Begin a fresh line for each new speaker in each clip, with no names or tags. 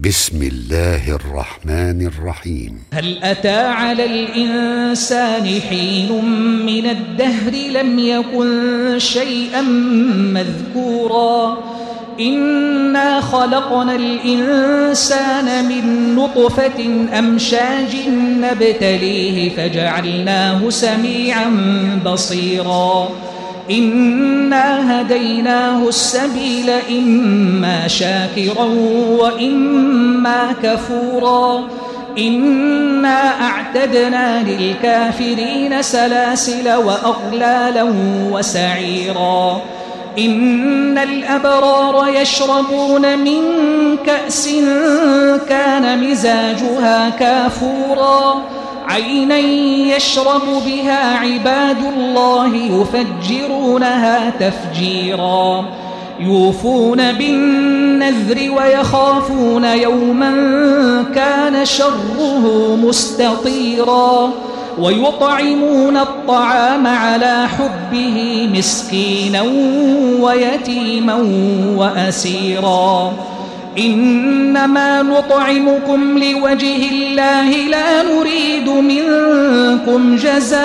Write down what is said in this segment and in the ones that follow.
بسم الله الرحمن الرحيم.
هل أتى على الإنسان حين من الدهر لم يكن شيئا مذكورا إنا خلقنا الإنسان من نطفة أمشاج نبتليه فجعلناه سميعا بصيرا إنا هديناه السبيل إما شاكرا وإما كفورا إنا أعتدنا للكافرين سلاسل وأغلالا وسعيرا إن الأبرار يشربون من كأس كان مزاجها كافورا عينا يشرب بها عباد الله يفجرونها تفجيرا يوفون بالنذر ويخافون يوما كان شره مستطيرا ويطعمون الطعام على حبه مسكينا ويتيما وأسيرا إنما نطعمكم لوجه الله لا نريد منكم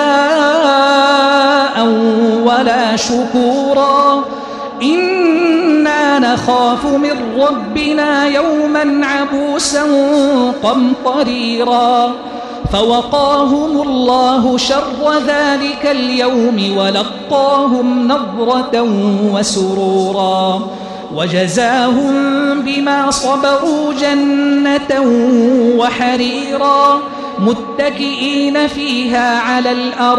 جزاء ولا شكورا إنا نخاف من ربنا يوما عبوسا قمطريرا فوقاهم الله شر ذلك اليوم ولقاهم نضرة وسرورا وجزاهم بما صبروا جنة وحريرا متكئين فيها على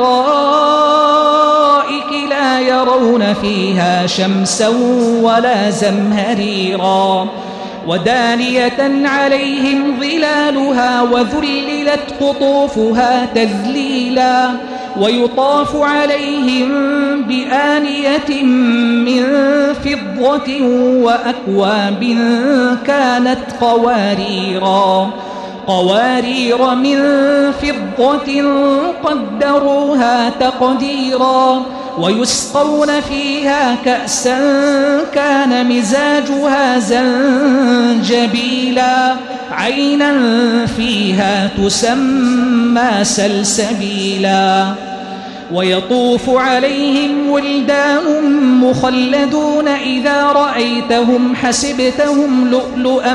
الأرائك لا يرون فيها شمسا ولا زمهريرا ودانية عليهم ظلالها وذللت قطوفها تذليلا ويطاف عليهم بآنية من فضة وأكواب كانت قوارير من فضة قدروها تقديرا ويسقون فيها كأسا كان مزاجها زنجبيلا عينا فيها تسمى سلسبيلا ويطوف عليهم ولدان مخلدون إذا رأيتهم حسبتهم لؤلؤا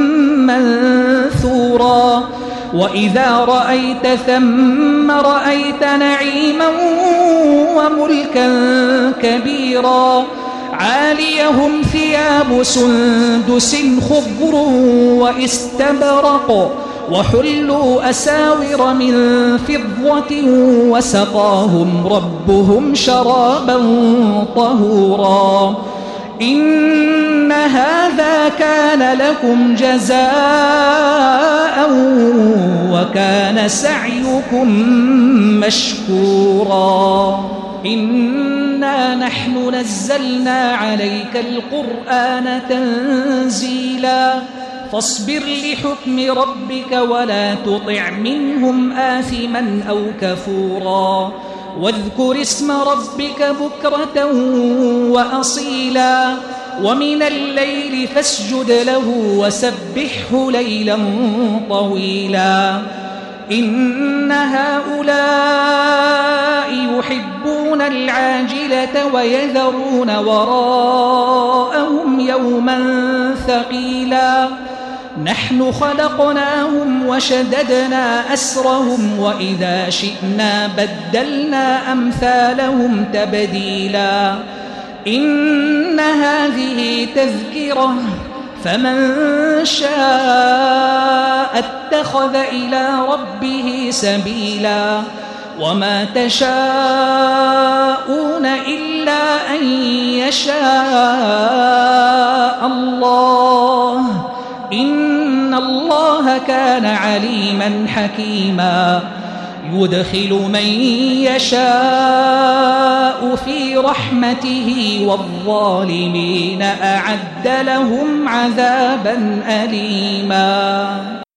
منثورا وإذا رأيت ثم رأيت نعيما وملكا كبيرا عاليهم ثياب سندس خضر واستبرق وحلوا أساور من فضة وسقاهم ربهم شرابا طهورا إن هذا كان لكم جزاء وكان سعيكم مشكورا إنا نحن نزلنا عليك القرآن تنزيلا فاصبر لحكم ربك ولا تطع منهم آثما أو كفورا واذكر اسم ربك بكرة وأصيلا ومن الليل فاسجد له وسبحه ليلا طويلا إن هؤلاء يحبون العاجلة ويذرون وراءهم يوما ثقيلا نحن خلقناهم وشددنا أسرهم وإذا شئنا بدلنا أمثالهم تبديلا إن هذه تذكرة فمن شاء اتخذ إلى ربه سبيلا وما تشاءون إلا أن يشاء الله إن الله كان عليما حكيما يدخل من يشاء في رحمته والظالمين أعد لهم عذابا أليما.